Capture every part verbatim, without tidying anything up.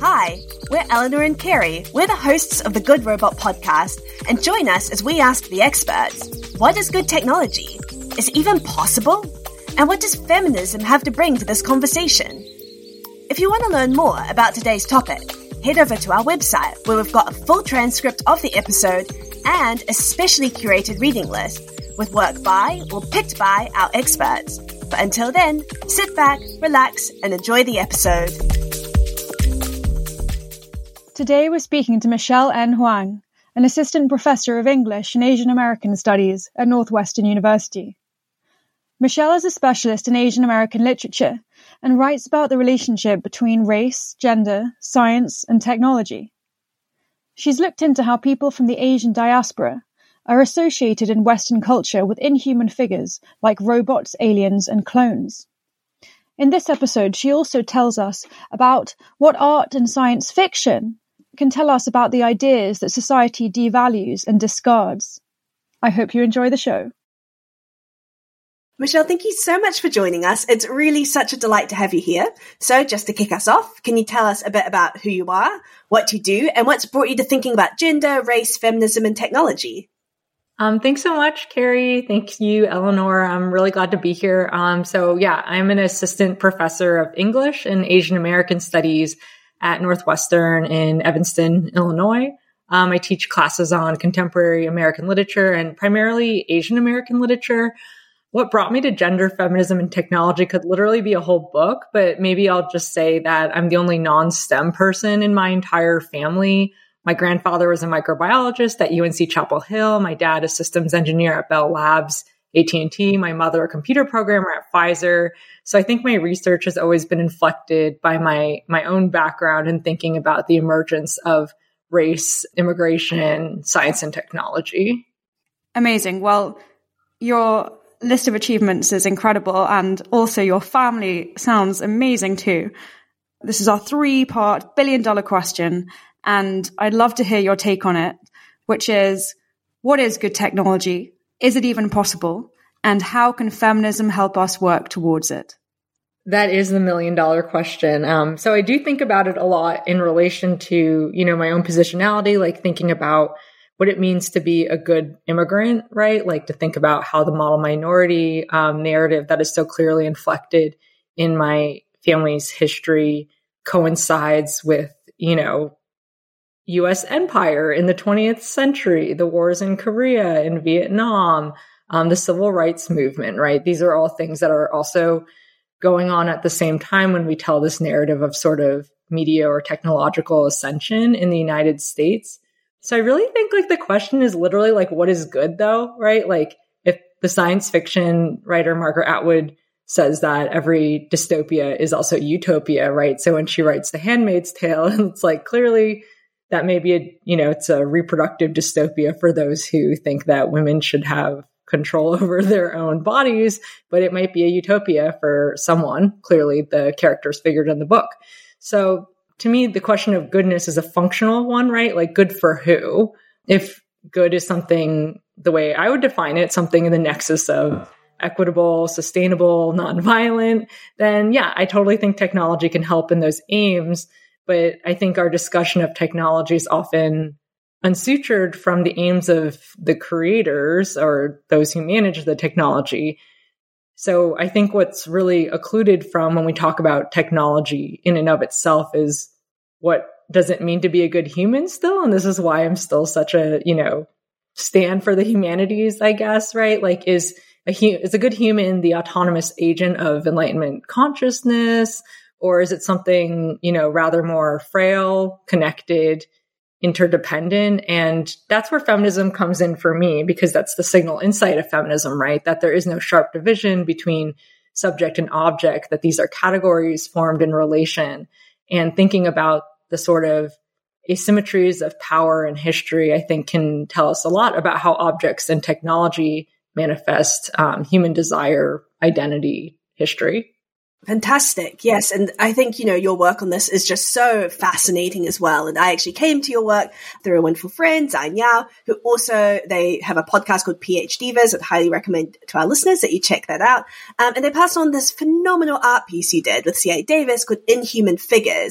Hi, we're Eleanor and Kerry. We're the hosts of the Good Robot podcast, and join us as we ask the experts, what is good technology? Is it even possible? And what does feminism have to bring to this conversation? If you want to learn more about today's topic, head over to our website where we've got a full transcript of the episode and a specially curated reading list with work by or picked by our experts. But until then, sit back, relax, and enjoy the episode. Today we're speaking to Michelle N. Huang, an assistant professor of English and Asian American Studies at Northwestern University. Michelle is a specialist in Asian American literature and writes about the relationship between race, gender, science, and technology. She's looked into how people from the Asian diaspora are associated in Western culture with inhuman figures like robots, aliens, and clones. In this episode, she also tells us about what art and science fiction can tell us about the ideas that society devalues and discards. I hope you enjoy the show. Michelle, thank you so much for joining us. It's really such a delight to have you here. So just to kick us off, can you tell us a bit about who you are, what you do, and what's brought you to thinking about gender, race, feminism, and technology? Um, thanks so much, Kerry. Thank you, Eleanor. I'm really glad to be here. Um, so yeah, I'm an assistant professor of English and Asian American Studies at Northwestern in Evanston, Illinois. Um, I teach classes on contemporary American literature and primarily Asian American literature. What brought me to gender, feminism, and technology could literally be a whole book, but maybe I'll just say that I'm the only non-STEM person in my entire family. My grandfather was a microbiologist at U N C Chapel Hill. My dad, a systems engineer at Bell Labs, A T and T. My mother, a computer programmer at Pfizer. So I think my research has always been inflected by my, my own background in thinking about the emergence of race, immigration, science, and technology. Amazing. Well, your list of achievements is incredible, and also your family sounds amazing too. This is our three-part billion-dollar question, and I'd love to hear your take on it, which is, what is good technology? Is it even possible? And how can feminism help us work towards it? That is the million-dollar question. Um, so I do think about it a lot in relation to, you know, my own positionality, like thinking about what it means to be a good immigrant, right? Like to think about how the model minority um, narrative that is so clearly inflected in my family's history coincides with, you know, U S empire in the twentieth century, the wars in Korea, in Vietnam, um, the civil rights movement, right? These are all things that are also going on at the same time when we tell this narrative of sort of media or technological ascension in the United States. So I really think like the question is literally like, what is good though, right? Like if the science fiction writer Margaret Atwood says that every dystopia is also utopia, right? So when she writes The Handmaid's Tale, it's like clearly that may be a, you know, it's a reproductive dystopia for those who think that women should have control over their own bodies, but it might be a utopia for someone. Clearly the characters figured in the book. So to me, the question of goodness is a functional one, right? Like good for who? If good is something, the way I would define it, something in the nexus of equitable, sustainable, nonviolent, then yeah, I totally think technology can help in those aims. But I think our discussion of technology is often unsutured from the aims of the creators or those who manage the technology. So I think what's really occluded from when we talk about technology in and of itself is what does it mean to be a good human still? And this is why I'm still such a, you know, stand for the humanities, I guess, right? Like is a, is a good human the autonomous agent of Enlightenment consciousness? Or is it something, you know, rather more frail, connected, interdependent? And that's where feminism comes in for me, because that's the signal insight of feminism, right? That there is no sharp division between subject and object, that these are categories formed in relation. And thinking about the sort of asymmetries of power and history, I think can tell us a lot about how objects and technology manifest um, human desire, identity, history. Fantastic. Yes. And I think, you know, your work on this is just so fascinating as well. And I actually came to your work through a wonderful friend, Zion Yao, who also, they have a podcast called PhDivas. I'd highly recommend to our listeners that you check that out. Um, and they passed on this phenomenal art piece you did with C A Davis called Inhuman Figures,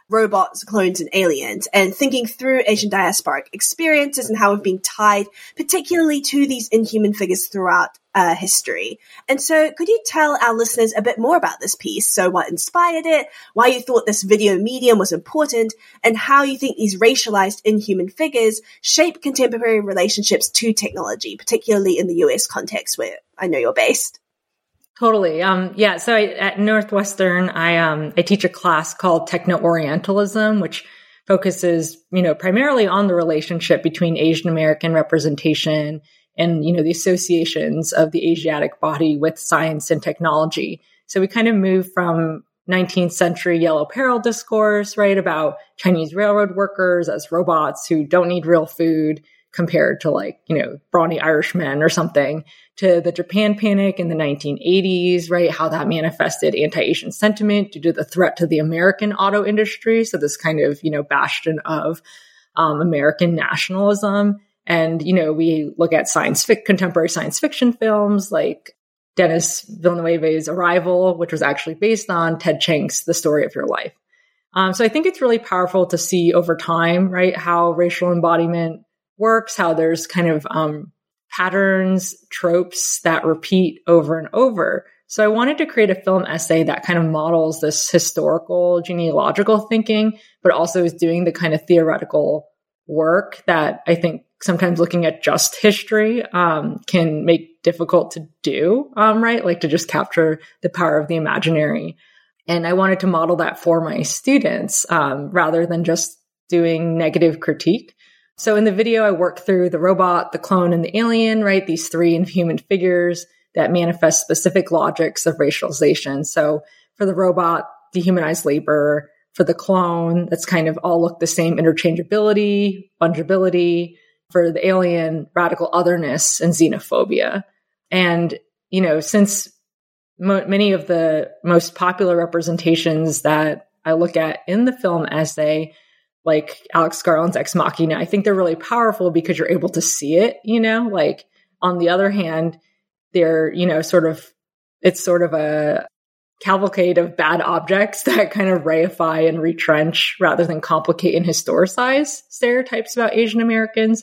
robots, clones, and aliens, and thinking through Asian diasporic experiences and how we've been tied particularly to these inhuman figures throughout uh, history. And so could you tell our listeners a bit more about this piece? So what inspired it, why you thought this video medium was important, and how you think these racialized inhuman figures shape contemporary relationships to technology, particularly in the U S context where I know you're based? Totally. Um, yeah. So I, at Northwestern, I, um, I teach a class called Techno-Orientalism, which focuses, you know, primarily on the relationship between Asian American representation and, you know, the associations of the Asiatic body with science and technology. So we kind of move from nineteenth century yellow peril discourse, right, about Chinese railroad workers as robots who don't need real food compared to like, you know, brawny Irishmen or something, to the Japan panic in the nineteen eighties, right? How that manifested anti-Asian sentiment due to the threat to the American auto industry. So this kind of, you know, bastion of um, American nationalism. And, you know, we look at science fic- contemporary science fiction films like Denis Villeneuve's Arrival, which was actually based on Ted Chiang's The Story of Your Life. Um, so I think it's really powerful to see over time, right, how racial embodiment works, how there's kind of um, patterns, tropes that repeat over and over. So I wanted to create a film essay that kind of models this historical genealogical thinking, but also is doing the kind of theoretical work that I think sometimes looking at just history um, can make difficult to do, um, right? Like to just capture the power of the imaginary. And I wanted to model that for my students um, rather than just doing negative critique. So in the video, I work through the robot, the clone, and the alien, right? These three inhuman figures that manifest specific logics of racialization. So for the robot, dehumanized labor. For the clone, that's kind of all look the same, interchangeability, fungibility. For the alien, radical otherness and xenophobia. And, you know, since mo- many of the most popular representations that I look at in the film essay, like Alex Garland's Ex Machina, I think they're really powerful because you're able to see it, you know, like on the other hand, they're, you know, sort of, it's sort of a cavalcade of bad objects that kind of reify and retrench rather than complicate and historicize stereotypes about Asian Americans.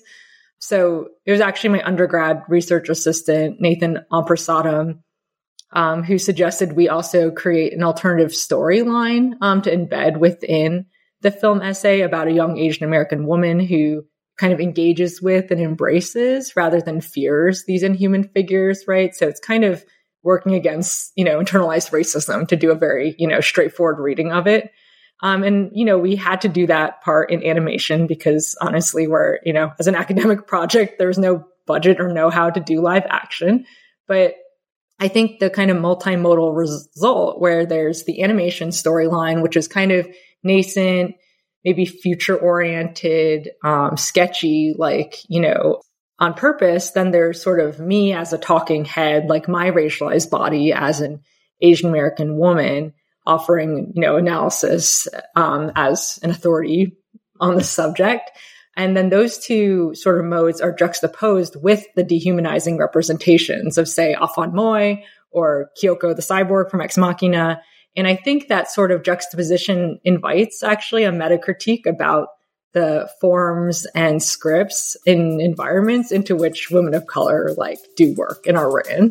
So it was actually my undergrad research assistant, Nathan Amprasadam, um, who suggested we also create an alternative storyline um, to embed within the film essay about a young Asian American woman who kind of engages with and embraces rather than fears these inhuman figures, right? So it's kind of working against, you know, internalized racism to do a very, you know, straightforward reading of it. Um, and, you know, we had to do that part in animation because honestly, we're, you know, as an academic project, there was no budget or know-how to do live action. But I think the kind of multimodal result where there's the animation storyline, which is kind of nascent, maybe future-oriented, um, sketchy, like, you know, on purpose, then there's sort of me as a talking head, like my racialized body as an Asian American woman offering, you know, analysis um, as an authority on the subject. And then those two sort of modes are juxtaposed with the dehumanizing representations of, say, Afan Moy or Kyoko the cyborg from Ex Machina. And I think that sort of juxtaposition invites actually a meta-critique about the forms and scripts in environments into which women of color like do work and are written.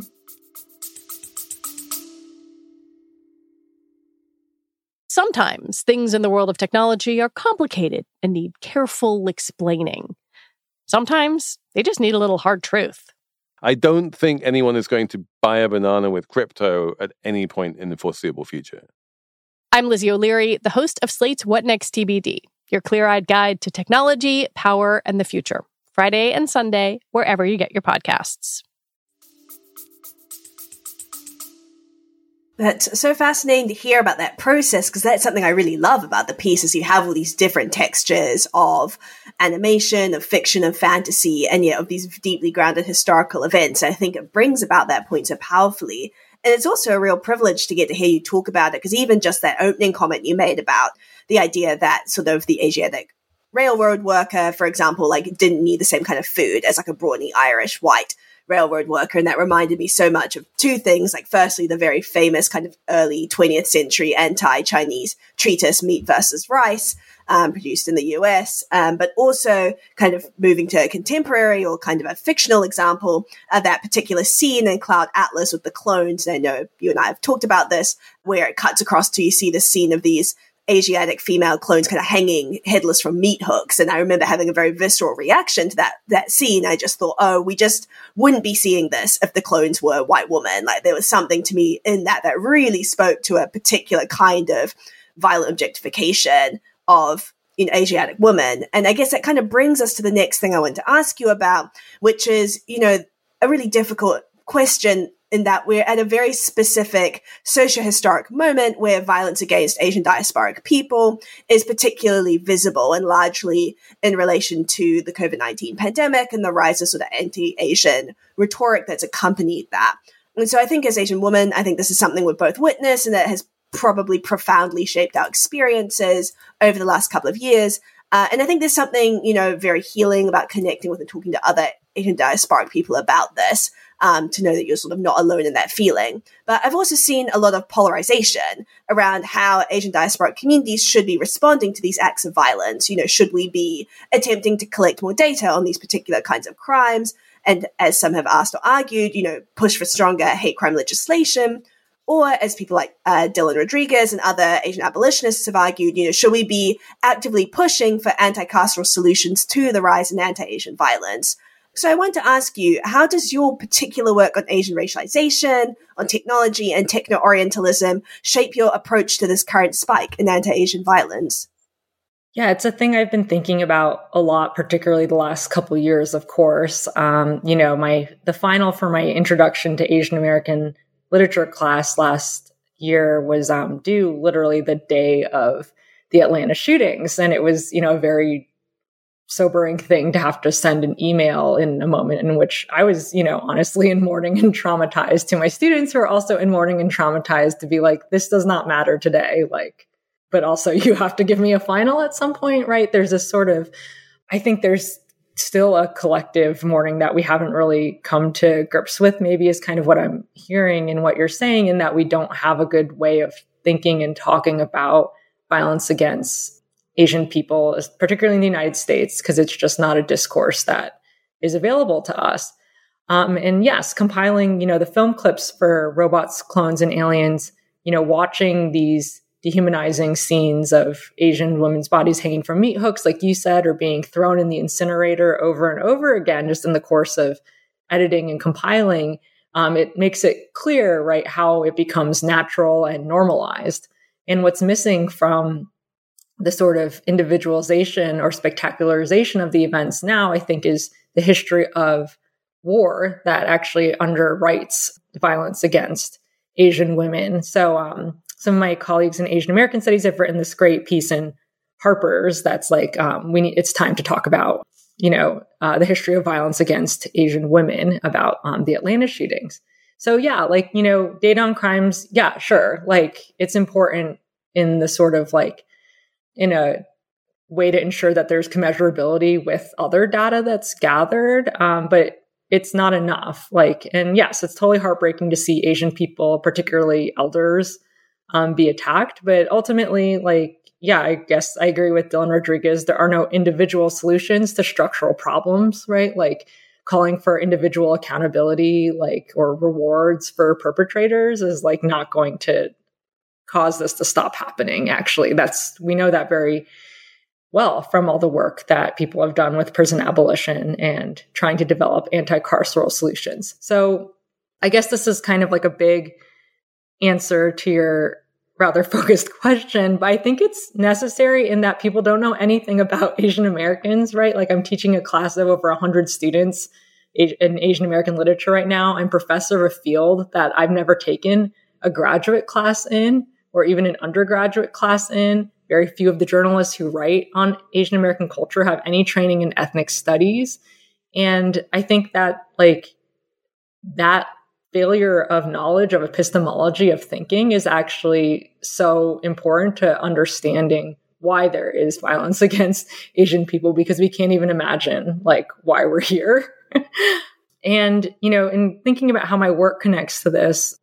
Sometimes things in the world of technology are complicated and need careful explaining. Sometimes they just need a little hard truth. I don't think anyone is going to buy a banana with crypto at any point in the foreseeable future. I'm Lizzie O'Leary, the host of Slate's What Next T B D, your clear-eyed guide to technology, power, and the future. Friday and Sunday, wherever you get your podcasts. That's so fascinating to hear about that process, because that's something I really love about the piece, is you have all these different textures of animation, of fiction, of fantasy, and yet of these deeply grounded historical events. And I think it brings about that point so powerfully. And it's also a real privilege to get to hear you talk about it, because even just that opening comment you made about the idea that sort of the Asiatic railroad worker, for example, like didn't need the same kind of food as like a brawny Irish white railroad worker. And that reminded me so much of two things. Like, firstly, the very famous kind of early twentieth century anti-Chinese treatise, Meat versus Rice, um, produced in the U S, um, but also kind of moving to a contemporary or kind of a fictional example of that particular scene in Cloud Atlas with the clones. And I know you and I have talked about this, where it cuts across to, you see the scene of these Asiatic female clones kind of hanging headless from meat hooks. And I remember having a very visceral reaction to that, that scene. I just thought, oh, we just wouldn't be seeing this if the clones were white women. Like, there was something to me in that that really spoke to a particular kind of violent objectification of an Asiatic woman. And I guess that kind of brings us to the next thing I want to ask you about, which is, you know, a really difficult question, in that we're at a very specific socio-historic moment where violence against Asian diasporic people is particularly visible, and largely in relation to the COVID nineteen pandemic and the rise of sort of anti-Asian rhetoric that's accompanied that. And so I think as Asian women, I think this is something we've both witnessed, and that has probably profoundly shaped our experiences over the last couple of years. Uh, and I think there's something, you know, very healing about connecting with and talking to other Asian diasporic people about this, um, to know that you're sort of not alone in that feeling. But I've also seen a lot of polarization around how Asian diasporic communities should be responding to these acts of violence. You know, should we be attempting to collect more data on these particular kinds of crimes? And as some have asked or argued, you know, push for stronger hate crime legislation? Or, as people like uh, Dylan Rodriguez and other Asian abolitionists have argued, you know, should we be actively pushing for anti-carceral solutions to the rise in anti-Asian violence? So I want to ask you, how does your particular work on Asian racialization, on technology and techno-Orientalism shape your approach to this current spike in anti-Asian violence? Yeah, it's a thing I've been thinking about a lot, particularly the last couple of years, of course. Um, you know, my the final for my introduction to Asian American literature class last year was um, due literally the day of the Atlanta shootings. And it was, you know, a very sobering thing to have to send an email in a moment in which I was, you know, honestly in mourning and traumatized, to my students who are also in mourning and traumatized, to be like, this does not matter today. Like, but also you have to give me a final at some point, right? There's this sort of, I think there's still a collective mourning that we haven't really come to grips with, maybe, is kind of what I'm hearing in what you're saying, in that we don't have a good way of thinking and talking about violence against Asian people, particularly in the United States, because it's just not a discourse that is available to us. Um, and yes, compiling, you know, the film clips for Robots, Clones, and Aliens, you know, watching these dehumanizing scenes of Asian women's bodies hanging from meat hooks, like you said, or being thrown in the incinerator over and over again, just in the course of editing and compiling, um, it makes it clear, right, how it becomes natural and normalized. And what's missing from the sort of individualization or spectacularization of the events now, I think, is the history of war that actually underwrites violence against Asian women. So um, some of my colleagues in Asian American studies have written this great piece in Harper's that's like, um, we need, it's time to talk about, you know, uh, the history of violence against Asian women, about um, the Atlanta shootings. So yeah, like, you know, data on crimes, yeah, sure. Like, it's important in the sort of like, in a way to ensure that there's commensurability with other data that's gathered. Um, but it's not enough. Like, and yes, it's totally heartbreaking to see Asian people, particularly elders, um, be attacked. But ultimately, like, yeah, I guess I agree with Dylan Rodriguez. There are no individual solutions to structural problems, right? Like, calling for individual accountability, like, or rewards for perpetrators is like not going to cause this to stop happening. Actually, that's, we know that very well from all the work that people have done with prison abolition and trying to develop anti-carceral solutions. So I guess this is kind of like a big answer to your rather focused question, but I think it's necessary in that people don't know anything about Asian Americans, right? Like, I'm teaching a class of over one hundred students in Asian American literature right now. I'm professor of a field that I've never taken a graduate class in, or even an undergraduate class in. Very few of the journalists who write on Asian American culture have any training in ethnic studies. And I think that, like, that failure of knowledge, of epistemology, of thinking, is actually so important to understanding why there is violence against Asian people, because we can't even imagine, like, why we're here. And, you know, in thinking about how my work connects to this,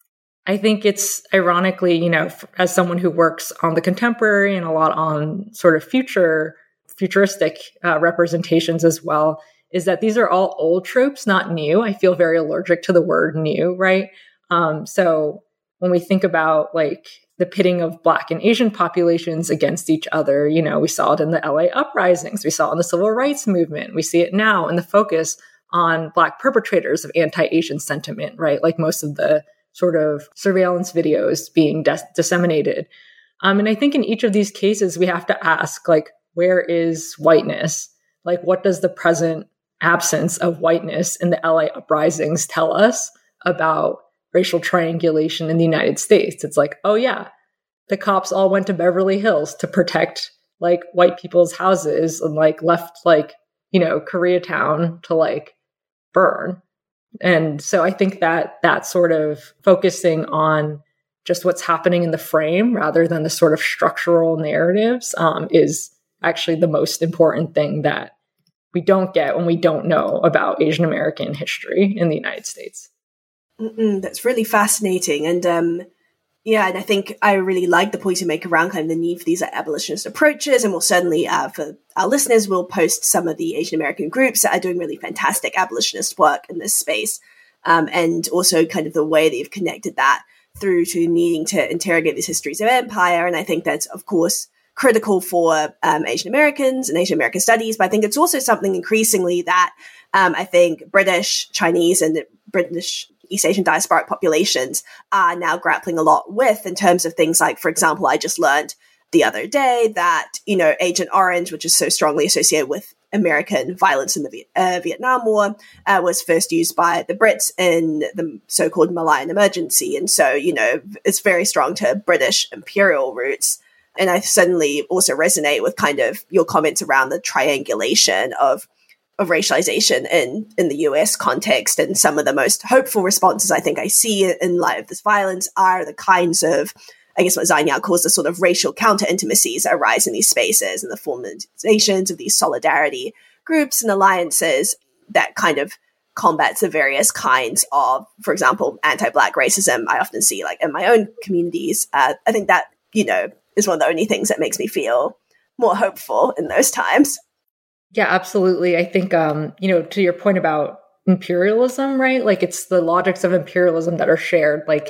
I think it's ironically, you know, as someone who works on the contemporary and a lot on sort of future, futuristic uh, representations as well, is that these are all old tropes, not new. I feel very allergic to the word new, right? Um, so when we think about like the pitting of Black and Asian populations against each other, you know, we saw it in the L A uprisings, we saw it in the civil rights movement, we see it now in the focus on Black perpetrators of anti-Asian sentiment, right? Like most of the sort of surveillance videos being dis- disseminated. Um, and I think in each of these cases, we have to ask, like, where is whiteness? Like, what does the present absence of whiteness in the L A uprisings tell us about racial triangulation in the United States? It's like, oh yeah, the cops all went to Beverly Hills to protect like white people's houses and like left like, you know, Koreatown to like burn. And so I think that that sort of focusing on just what's happening in the frame rather than the sort of structural narratives um, is actually the most important thing that we don't get when we don't know about Asian American history in the United States. Mm-mm, that's really fascinating. And um, yeah, and I think I really like the point you make around kind of the need for these like, abolitionist approaches. And we'll certainly, uh, for our listeners, we'll post some of the Asian American groups that are doing really fantastic abolitionist work in this space. Um, and also kind of the way that you've connected that through to needing to interrogate these histories of empire. And I think that's, of course, critical for um, Asian Americans and Asian American studies. But I think it's also something increasingly that um, I think British, Chinese, and British East Asian diasporic populations are now grappling a lot with in terms of things like, for example, I just learned the other day that, you know, Agent Orange, which is so strongly associated with American violence in the Viet- uh, Vietnam War, uh, was first used by the Brits in the so-called Malayan Emergency. And so, you know, it's very strong to British imperial roots. And I certainly also resonate with kind of your comments around the triangulation of of racialization in, in the U S context. And some of the most hopeful responses I think I see in light of this violence are the kinds of, I guess what Zhang Yao calls the sort of racial counter-intimacies that arise in these spaces and the formalizations of these solidarity groups and alliances that kind of combats the various kinds of, for example, anti-Black racism I often see like in my own communities. Uh, I think that, you know, is one of the only things that makes me feel more hopeful in those times. Yeah, absolutely. I think, um, you know, to your point about imperialism, right? Like it's the logics of imperialism that are shared, like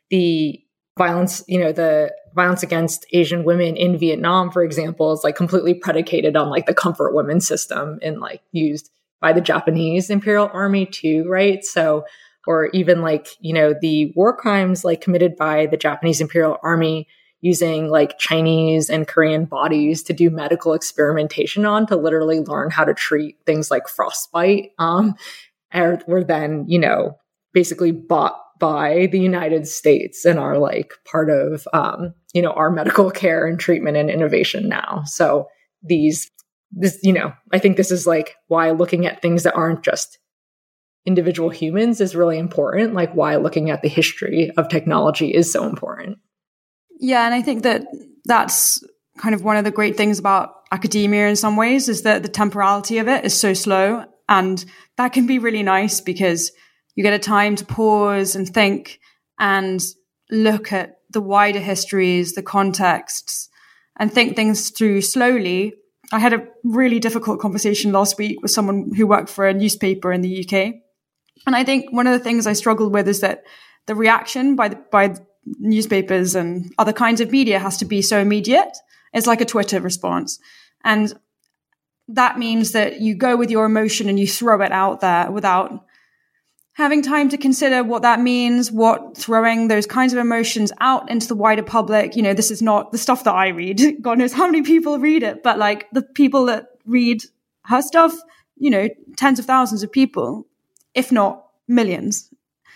the violence, you know, the violence against Asian women in Vietnam, for example, is like completely predicated on like the comfort women system and like used by the Japanese Imperial Army too, right? So, or even like, you know, the war crimes like committed by the Japanese Imperial Army using like Chinese and Korean bodies to do medical experimentation on to literally learn how to treat things like frostbite, um, and were then, you know, basically bought by the United States and are like part of, um, you know, our medical care and treatment and innovation now. So these, this, you know, I think this is like why looking at things that aren't just individual humans is really important, like why looking at the history of technology is so important. Yeah, and I think that that's kind of one of the great things about academia in some ways is that the temporality of it is so slow. And that can be really nice because you get a time to pause and think and look at the wider histories, the contexts, and think things through slowly. I had a really difficult conversation last week with someone who worked for a newspaper in the U K. And I think one of the things I struggled with is that the reaction by the, by newspapers and other kinds of media has to be so immediate. It's like a Twitter response. And that means that you go with your emotion and you throw it out there without having time to consider what that means, what throwing those kinds of emotions out into the wider public. You know, this is not the stuff that I read. God knows how many people read it, but like the people that read her stuff, you know, tens of thousands of people, if not millions.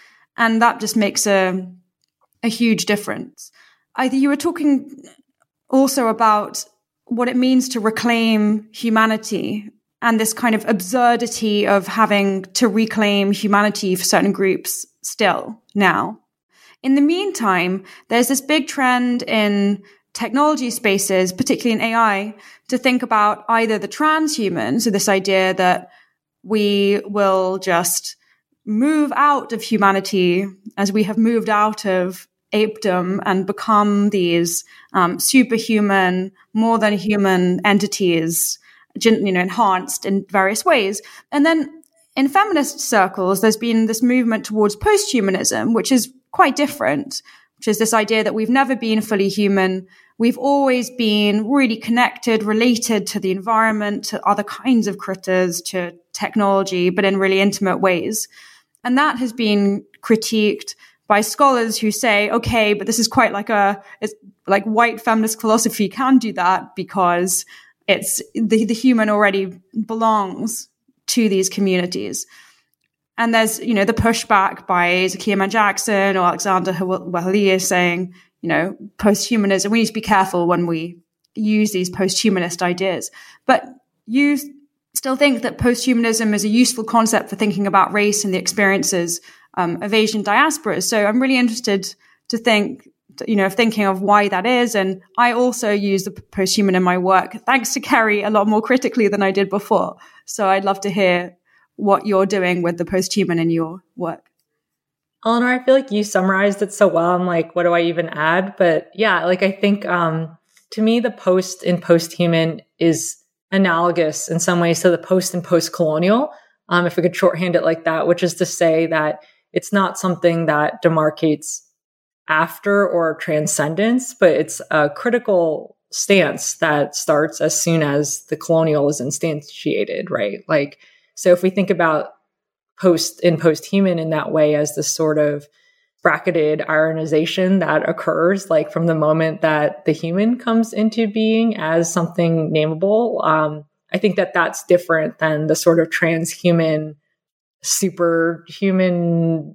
And that just makes a a huge difference. I think you were talking also about what it means to reclaim humanity and this kind of absurdity of having to reclaim humanity for certain groups still now. In the meantime, there's this big trend in technology spaces, particularly in A I, to think about either the transhuman, so this idea that we will just move out of humanity as we have moved out of apedom and become these um, superhuman, more than human entities, you know, enhanced in various ways. And then in feminist circles, there's been this movement towards posthumanism, which is quite different, which is this idea that we've never been fully human. We've always been really connected, related to the environment, to other kinds of critters, to technology, but in really intimate ways. And that has been critiqued by scholars who say, okay, but this is quite like a, it's like white feminist philosophy can do that because it's the, the human already belongs to these communities. And there's, you know, the pushback by Zakiya Mann-Jackson or Alexandra Wahaliya saying, you know, posthumanism, we need to be careful when we use these posthumanist ideas. But you still think that posthumanism is a useful concept for thinking about race and the experiences um, of Asian diasporas. So I'm really interested to think, you know, of thinking of why that is. And I also use the posthuman in my work, thanks to Kerry, a lot more critically than I did before. So I'd love to hear what you're doing with the posthuman in your work. Eleanor, I feel like you summarized it so well. I'm like, what do I even add? But yeah, like I think um, to me, the post in posthuman is analogous in some ways to the post and post-colonial, um, if we could shorthand it like that, which is to say that it's not something that demarcates after or transcendence, but it's a critical stance that starts as soon as the colonial is instantiated, right? Like, so if we think about post in posthuman in that way as this sort of bracketed ironization that occurs like from the moment that the human comes into being as something nameable, um, I think that that's different than the sort of transhuman, superhuman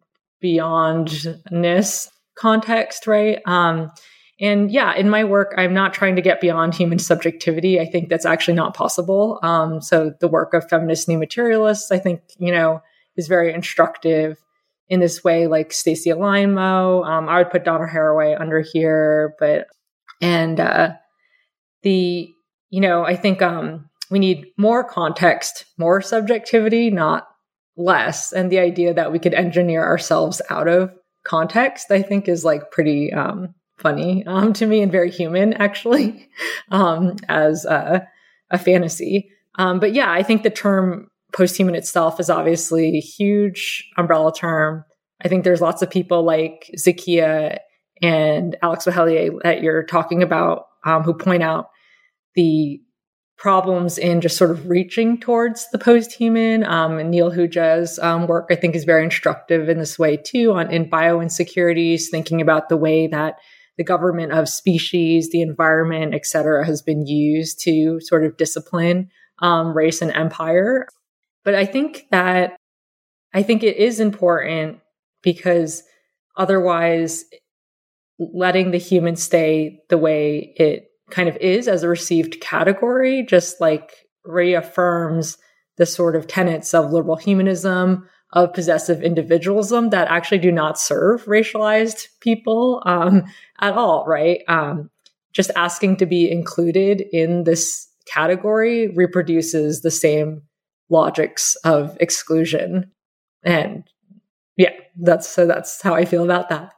beyondness context, right? Um, and yeah, in my work, I'm not trying to get beyond human subjectivity. I think that's actually not possible. Um, so the work of feminist new materialists, I think, you know, is very instructive in this way, like Stacey Alaimo. Um, I would put Donna Haraway under here, but, and uh, the, you know, I think um, we need more context, more subjectivity, not less. And the idea that we could engineer ourselves out of context, I think is like pretty um, funny um, to me and very human, actually, um, as a, a fantasy. Um, but yeah, I think the term posthuman itself is obviously a huge umbrella term. I think there's lots of people like Zakiya and Alex Wahaliya that you're talking about um, who point out the problems in just sort of reaching towards the posthuman. Um, and Neil Huja's um, work, I think, is very instructive in this way too, on in bioinsecurities, thinking about the way that the government of species, the environment, et cetera, has been used to sort of discipline um, race and empire. But I think that, I think it is important because otherwise letting the human stay the way it kind of is as a received category just like reaffirms the sort of tenets of liberal humanism, of possessive individualism that actually do not serve racialized people um, at all, right? Um, just asking to be included in this category reproduces the same logics of exclusion. And yeah, that's so that's how I feel about that.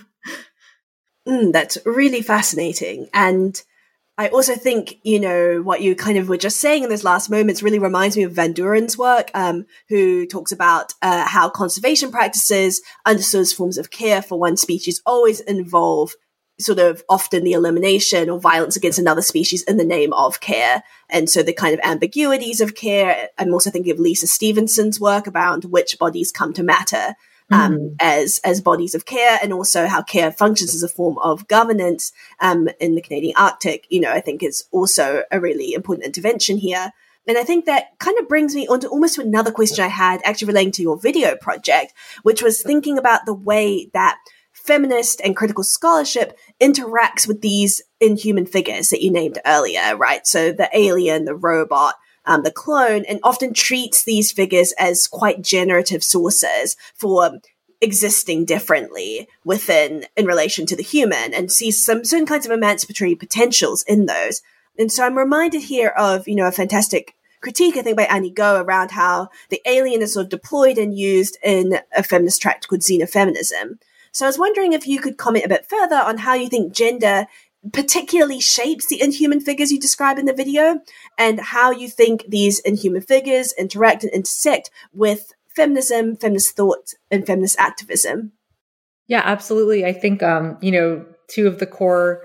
mm, that's really fascinating. And I also think, you know, what you kind of were just saying in those last moments really reminds me of Van Duren's work, um, who talks about uh, how conservation practices, understood as forms of care for one species, always involve sort of often the elimination or violence against another species in the name of care. And so the kind of ambiguities of care. I'm also thinking of Lisa Stevenson's work about which bodies come to matter um, mm. as as bodies of care, and also how care functions as a form of governance um, in the Canadian Arctic, you know, I think is also a really important intervention here. And I think that kind of brings me on to almost another question I had actually relating to your video project, which was thinking about the way that feminist and critical scholarship interacts with these inhuman figures that you named earlier, right? So the alien, the robot, um, the clone, and often treats these figures as quite generative sources for existing differently within, in relation to the human, and sees some certain kinds of emancipatory potentials in those. And so I'm reminded here of, you know, a fantastic critique, I think, by Annie Go around how the alien is sort of deployed and used in a feminist tract called Xenofeminism. So I was wondering if you could comment a bit further on how you think gender particularly shapes the inhuman figures you describe in the video, and how you think these inhuman figures interact and intersect with feminism, feminist thought, and feminist activism. Yeah, absolutely. I think, um, you know, two of the core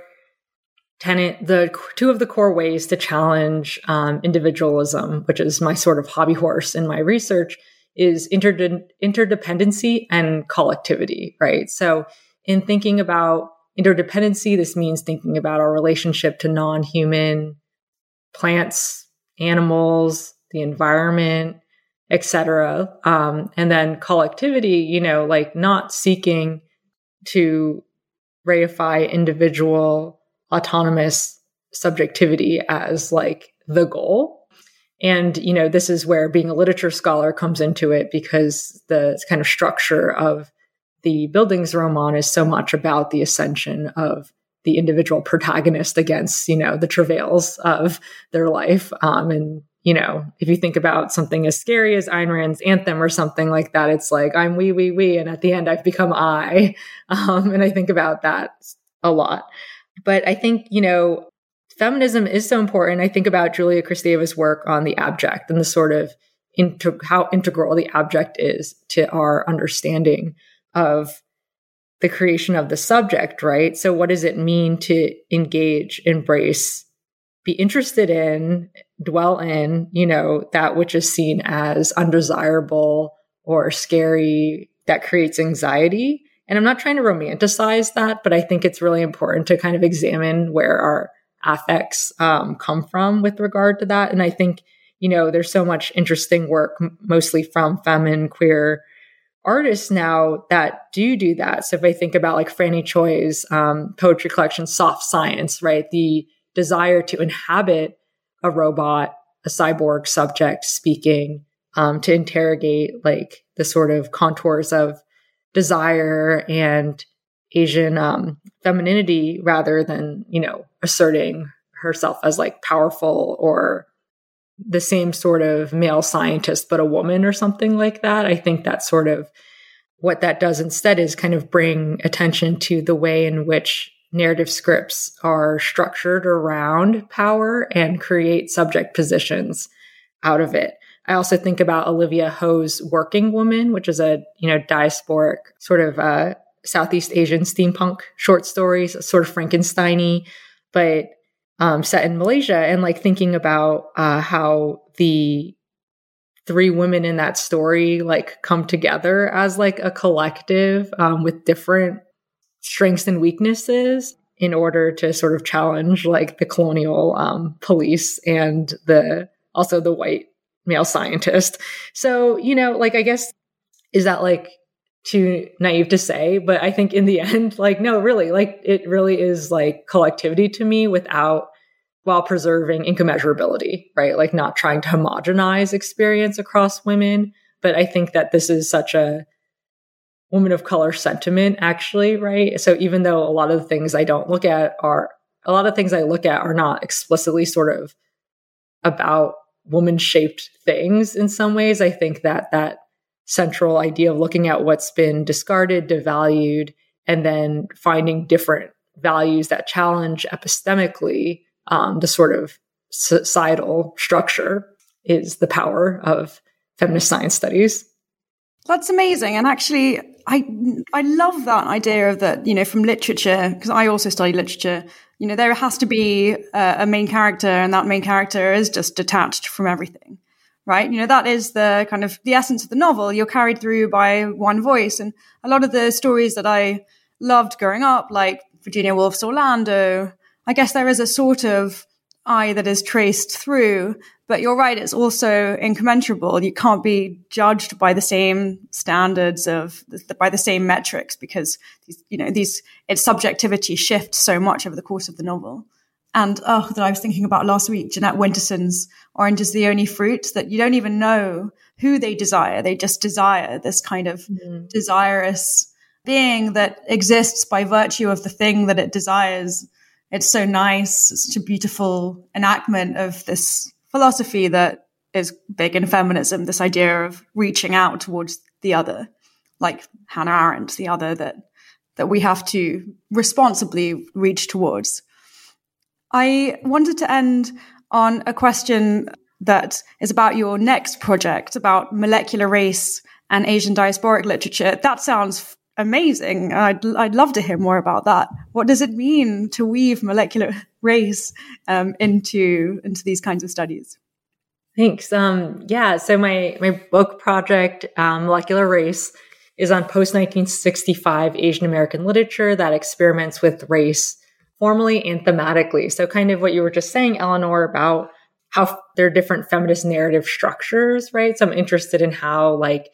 tenet, the two of the core ways to challenge um, individualism, which is my sort of hobby horse in my research, is interde- interdependency and collectivity, right? So in thinking about interdependency, this means thinking about our relationship to non-human plants, animals, the environment, et cetera. Um, and then collectivity, you know, like not seeking to reify individual autonomous subjectivity as like the goal. And, you know, this is where being a literature scholar comes into it, because the kind of structure of the Bildungsroman is so much about the ascension of the individual protagonist against, you know, the travails of their life. Um, and, you know, if you think about something as scary as Ayn Rand's Anthem or something like that, it's like, I'm we, we, we, and at the end I've become I. Um, and I think about that a lot. But I think, you know, feminism is so important. I think about Julia Kristeva's work on the abject and the sort of inter- how integral the abject is to our understanding of the creation of the subject, right? So what does it mean to engage, embrace, be interested in, dwell in, you know, that which is seen as undesirable or scary, that creates anxiety? And I'm not trying to romanticize that, but I think it's really important to kind of examine where our affects um, come from with regard to that. And I think, you know, there's so much interesting work, m- mostly from femme and queer artists now that do do that. So if I think about like Franny Choi's um, poetry collection, Soft Science, right? The desire to inhabit a robot, a cyborg subject speaking, um, to interrogate like the sort of contours of desire and Asian um, femininity, rather than, you know, asserting herself as like powerful or the same sort of male scientist, but a woman or something like that. I think that's sort of what that does instead, is kind of bring attention to the way in which narrative scripts are structured around power and create subject positions out of it. I also think about Olivia Ho's Working Woman, which is a, you know, diasporic sort of uh, Southeast Asian steampunk short stories, sort of Frankenstein-y, but um, set in Malaysia, and like thinking about uh, how the three women in that story like come together as like a collective um, with different strengths and weaknesses in order to sort of challenge like the colonial um, police and the also the white male scientist. So, you know, like, I guess, is that like too naive to say? But I think in the end, like, no, really, like, it really is like collectivity to me, without, while preserving incommensurability, right? Like not trying to homogenize experience across women. But I think that this is such a woman of color sentiment, actually, right? So even though a lot of the things I don't look at are, a lot of things I look at are not explicitly sort of about woman-shaped things in some ways, I think that that central idea of looking at what's been discarded, devalued, and then finding different values that challenge epistemically um, the sort of societal structure is the power of feminist science studies. That's amazing. And actually, I I love that idea of that, you know, from literature, because I also study literature. You know, there has to be a, a main character, and that main character is just detached from everything, right? You know, that is the kind of the essence of the novel. You're carried through by one voice. And a lot of the stories that I loved growing up, like Virginia Woolf's Orlando, I guess there is a sort of eye that is traced through, but you're right, it's also incommensurable. You can't be judged by the same standards of, by the same metrics, because, you know, these, its subjectivity shifts so much over the course of the novel. And, oh, that I was thinking about last week, Jeanette Winterson's Orange is the Only Fruit, that you don't even know who they desire. They just desire this kind of mm-hmm. desirous being that exists by virtue of the thing that it desires. It's so nice. It's such a beautiful enactment of this philosophy that is big in feminism, this idea of reaching out towards the other, like Hannah Arendt, the other that that we have to responsibly reach towards. I wanted to end on a question that is about your next project, about molecular race and Asian diasporic literature. That sounds amazing. I'd, I'd love to hear more about that. What does it mean to weave molecular race um, into, into these kinds of studies? Thanks. Um, yeah, so my, my book project, um, Molecular Race, is on post-nineteen sixty-five Asian American literature that experiments with race formally and thematically. So kind of what you were just saying, Eleanor, about how there are different feminist narrative structures, right? So I'm interested in how like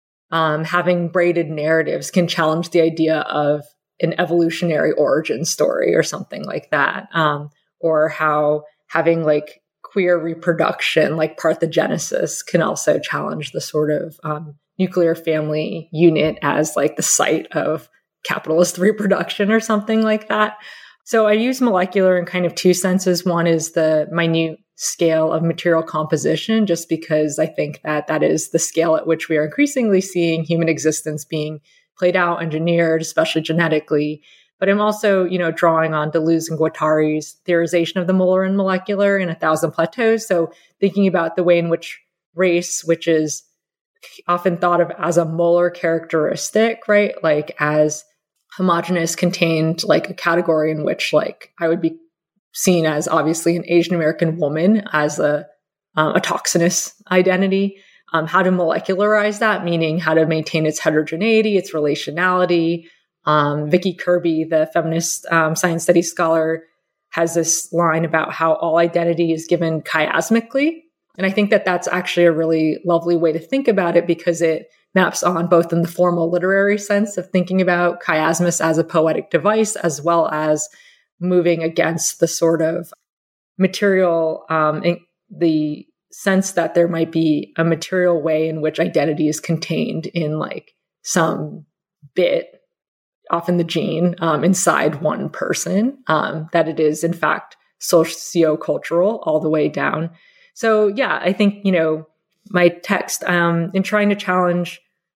um, having braided narratives can challenge the idea of an evolutionary origin story or something like that. Um, or how having like queer reproduction, like parthenogenesis, can also challenge the sort of um, nuclear family unit as like the site of capitalist reproduction or something like that. So I use molecular in kind of two senses. One is the minute scale of material composition, just because I think that that is the scale at which we are increasingly seeing human existence being played out, engineered, especially genetically. But I'm also, you know, drawing on Deleuze and Guattari's theorization of the molar and molecular in A Thousand Plateaus. So thinking about the way in which race, which is often thought of as a molar characteristic, right? Like as homogenous, contained, like a category in which like I would be seen as obviously an Asian American woman as a, um, a toxinous identity. Um, how to molecularize that, meaning how to maintain its heterogeneity, its relationality. Um, Vicky Kirby, the feminist um, science studies scholar, has this line about how all identity is given chiasmically. And I think that that's actually a really lovely way to think about it, because it maps on both in the formal literary sense of thinking about chiasmus as a poetic device, as well as moving against the sort of material, um, in the sense that there might be a material way in which identity is contained in like some bit, often the gene, um, inside one person, um, that it is in fact socio-cultural all the way down. So yeah, I think, you know, my text, um, in trying to challenge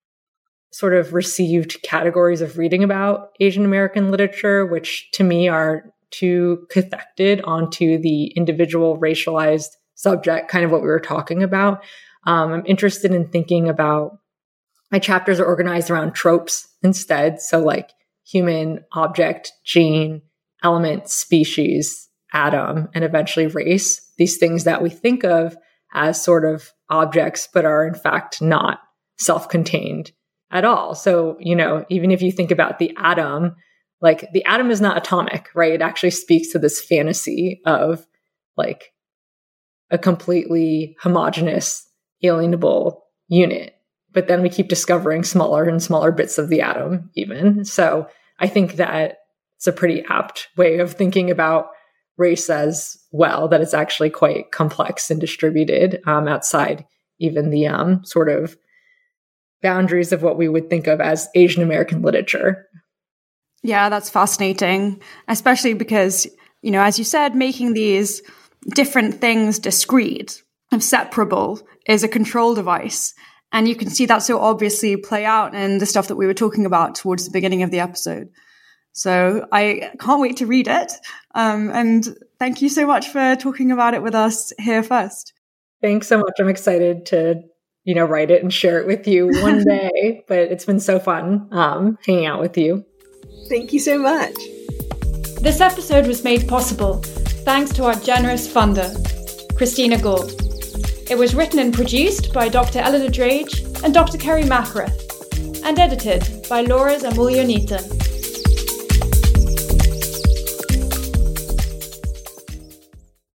sort of received categories of reading about Asian American literature, which to me are too cathected onto the individual racialized subject, kind of what we were talking about. Um, I'm interested in thinking about, my chapters are organized around tropes instead. So like human, object, gene, element, species, atom, and eventually race, these things that we think of as sort of objects, but are in fact not self-contained at all. So, you know, even if you think about the atom, like the atom is not atomic, right? It actually speaks to this fantasy of like a completely homogeneous, alienable unit. But then we keep discovering smaller and smaller bits of the atom even. So I think that it's a pretty apt way of thinking about race as well, that it's actually quite complex and distributed um, outside even the um, sort of boundaries of what we would think of as Asian American literature. Yeah, that's fascinating, especially because, you know, as you said, making these different things discrete and separable is a control device. And you can see that so obviously play out in the stuff that we were talking about towards the beginning of the episode. So I can't wait to read it. Um, and thank you so much for talking about it with us here first. Thanks so much. I'm excited to, you know, write it and share it with you one day, but it's been so fun um, hanging out with you. Thank you so much. This episode was made possible thanks to our generous funder, Christina Gould. It was written and produced by Doctor Eleanor Drage and Doctor Kerry Mackworth, and edited by Laura Zamulio-Neaton.